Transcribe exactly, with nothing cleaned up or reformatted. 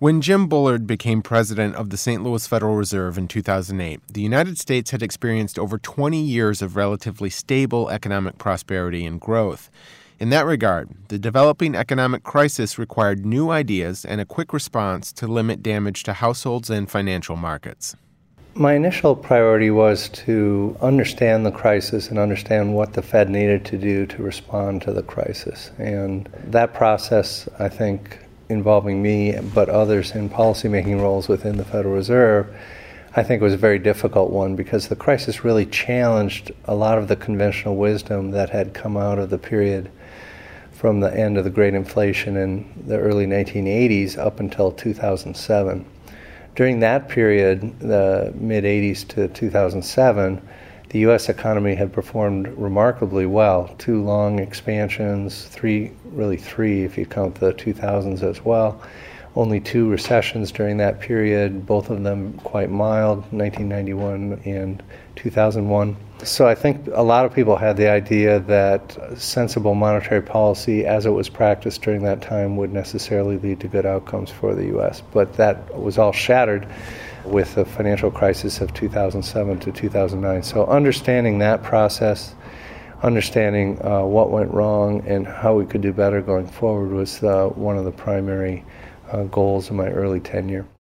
When Jim Bullard became president of the Saint Louis Federal Reserve in two thousand eight, the United States had experienced over twenty years of relatively stable economic prosperity and growth. In that regard, the developing economic crisis required new ideas and a quick response to limit damage to households and financial markets. My initial priority was to understand the crisis and understand what the Fed needed to do to respond to the crisis. And that process, I think, involving me but others in policymaking roles within the Federal Reserve, I think was a very difficult one because the crisis really challenged a lot of the conventional wisdom that had come out of the period from the end of the Great Inflation in the early nineteen eighties up until two thousand seven. During that period, the mid-eighties to two thousand seven, the U S economy had performed remarkably well. Two long expansions, three, really three if you count the two thousands as well. Only two recessions during that period, both of them quite mild, nineteen ninety-one and two thousand one. So I think a lot of people had the idea that sensible monetary policy as it was practiced during that time would necessarily lead to good outcomes for the U S. But that was all shattered with the financial crisis of two thousand seven to two thousand nine. So understanding that process, understanding uh, what went wrong and how we could do better going forward was uh, one of the primary uh, goals of my early tenure.